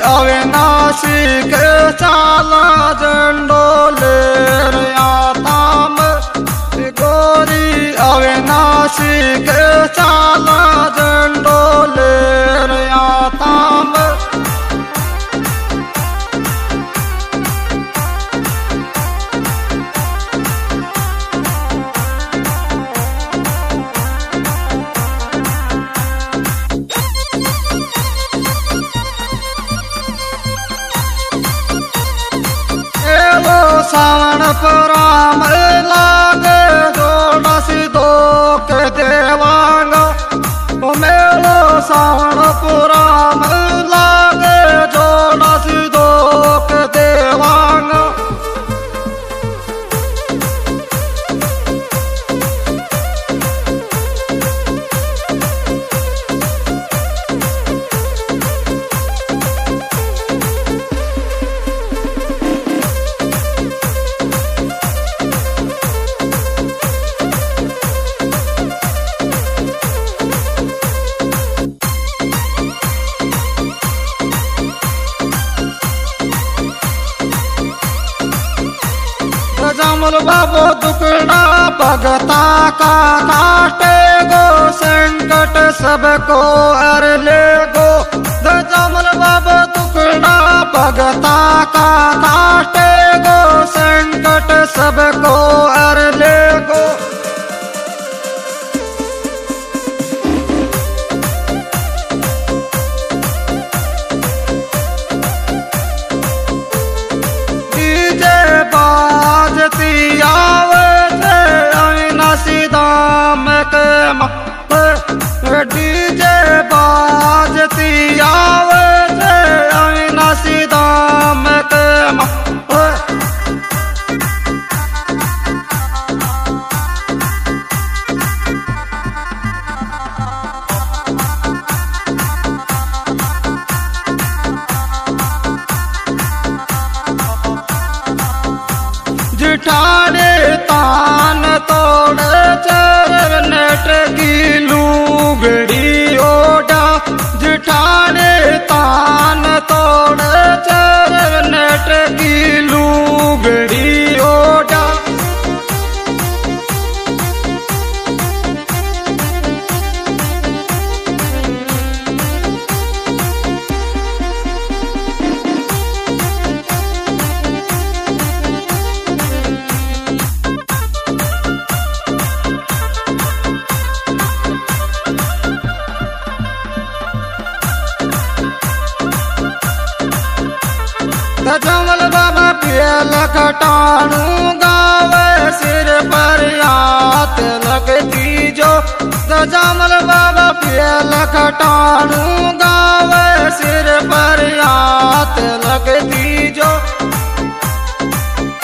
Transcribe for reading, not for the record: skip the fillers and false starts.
अविनाशी के चाला झंडो ले आता गोरी अविनाशी के चाला झंडो ले आता सावन पुराम लागे जोड़सी दो के देवांग मेलो सावन पुराम लागे जोड़सी दो के देवांग जमल बाबो दुकड़ा भगता का काटे गो संकट सबको हर ले गो जमल बाबो दुकड़ा भगता का काटे गो संकट सबको हर ले गो डीजे बाजती आवे थे अविनाशी दाम के जिठाने तान तोड़े चरनेट की लूगड़ी ओढ़ा जिठाने तान तोड़े चरनेट की लूगड़ी ओढ़ा जमल बाबा पियल खटाणू गावे सिर पर यात लगती जो जमल बाबा पियल खटाणू गावे